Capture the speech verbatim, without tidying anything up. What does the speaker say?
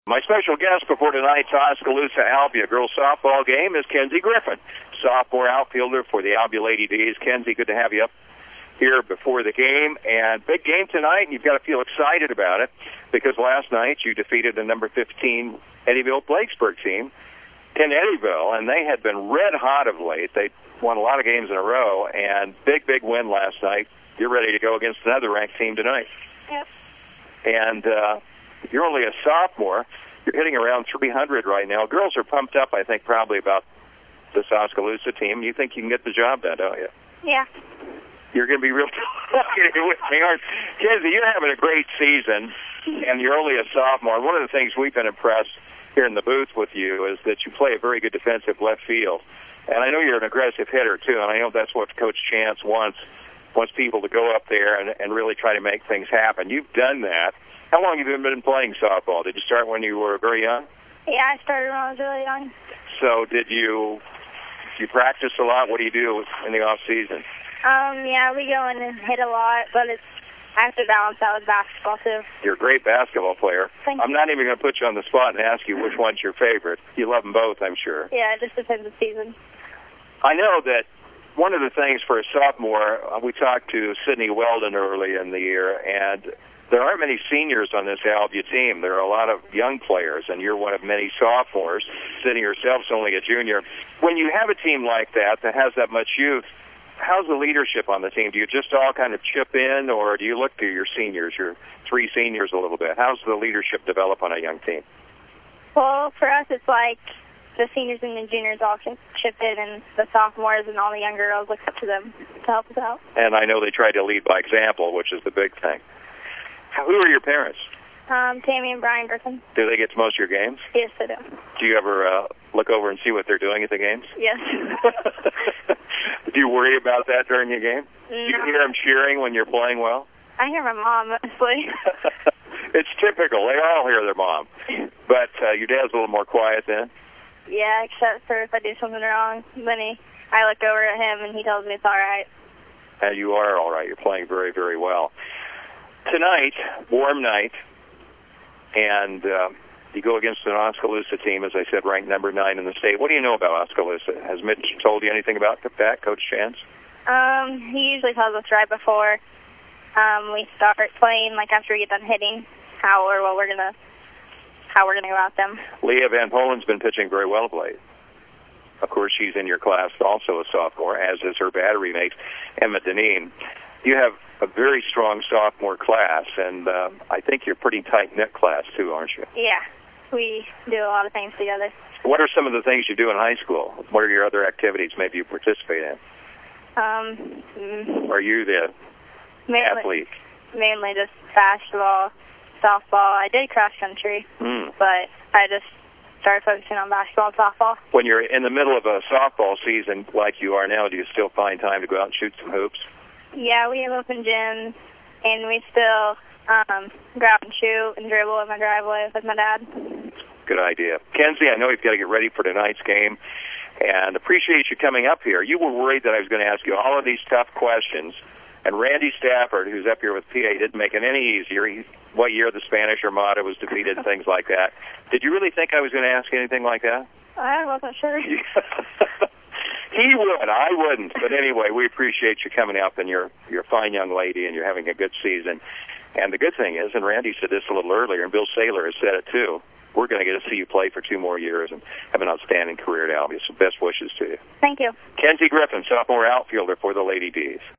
My special guest before tonight's Oskaloosa Albia girls softball game is Kenzie Griffin, sophomore outfielder for the Albia Lady Bees. Kenzie, good to have you up here before the game. And big game tonight, and you've got to feel excited about it because last night you defeated the number fifteen Eddyville-Blakesburg team in Eddyville, and they had been red hot of late. They won a lot of games in a row, and big, big win last night. You're ready to go against another ranked team tonight. Yep. And uh, you're only a sophomore. You're hitting around three hundred right now. Girls are pumped up, I think, probably about this Oskaloosa team. You think you can get the job done, don't you? Yeah. You're going to be real talkative with me, aren't you? Kenzie, you're having a great season, and you're only a sophomore. One of the things we've been impressed here in the booth with you is that you play a very good defensive left field. And I know you're an aggressive hitter, too, and I know that's what Coach Chance wants, wants people to go up there and, and really try to make things happen. You've done that. How long have you been playing softball? Did you start when you were very young? Yeah, I started when I was really young. So did you, did you practice a lot? What do you do in the off season? Um, yeah, we go in and hit a lot, but it's, I have to balance that with basketball, too. You're a great basketball player. Thank I'm you. not even going to put you on the spot and ask you which one's your favorite. You love them both, I'm sure. Yeah, it just depends on the season. I know that one of the things for a sophomore, uh, we talked to Sydney Weldon early in the year, and there aren't many seniors on this Albia team. There are a lot of young players, and you're one of many sophomores. Sydney herself's only a junior. When you have a team like that that has that much youth, how's the leadership on the team? Do you just all kind of chip in, or do you look to your seniors, your three seniors a little bit? How's the leadership develop on a young team? Well, for us, it's like the seniors and the juniors all chip chip in, and the sophomores and all the young girls look up to them to help us out. And I know they try to lead by example, which is the big thing. Who are your parents? Um, Tammy and Brian Griffin. Do they get to most of your games? Yes, I do. Do you ever uh, look over and see what they're doing at the games? Yes. Do you worry about that during your game? No. Do you hear them cheering when you're playing well? I hear my mom, mostly. It's typical. They all hear their mom. But uh, your dad's a little more quiet then? Yeah, except for if I do something wrong. Then he, I look over at him, and he tells me it's all right. And you are all right. You're playing very, very well. Tonight, warm night, and uh, you go against an Oskaloosa team, as I said, ranked number nine in the state. What do you know about Oskaloosa? Has Mitch told you anything about that, Coach Chance? Um, he usually tells us right before um, we start playing, like after we get done hitting, how or what we're gonna, how we're gonna go at them. Leah Van Polen's been pitching very well of late. Of course, she's in your class, also a sophomore, as is her battery mate, Emma Deneen. You have a very strong sophomore class, and uh, I think you're a pretty tight-knit class, too, aren't you? Yeah, we do a lot of things together. What are some of the things you do in high school? What are your other activities maybe you participate in? Um, mm, Are you the mainly, athlete? Mainly just basketball, softball. I did cross-country, Mm. but I just started focusing on basketball and softball. When you're in the middle of a softball season like you are now, do you still find time to go out and shoot some hoops? Yeah, we have open gyms, and we still um, go out and shoot and dribble in my driveway with my dad. Good idea. Kenzie, I know you've got to get ready for tonight's game, and appreciate you coming up here. You were worried that I was going to ask you all of these tough questions, and Randy Stafford, who's up here with P A, didn't make it any easier. He, what year the Spanish Armada was defeated and things like that. Did you really think I was going to ask anything like that? I wasn't sure. He would. I wouldn't. But anyway, we appreciate you coming up, and you're you're a fine young lady, and you're having a good season. And the good thing is, and Randy said this a little earlier, and Bill Saylor has said it too, we're going to get to see you play for two more years and have an outstanding career at Albia. So best wishes to you. Thank you. Kenzie Griffin, sophomore outfielder for the Lady Bees.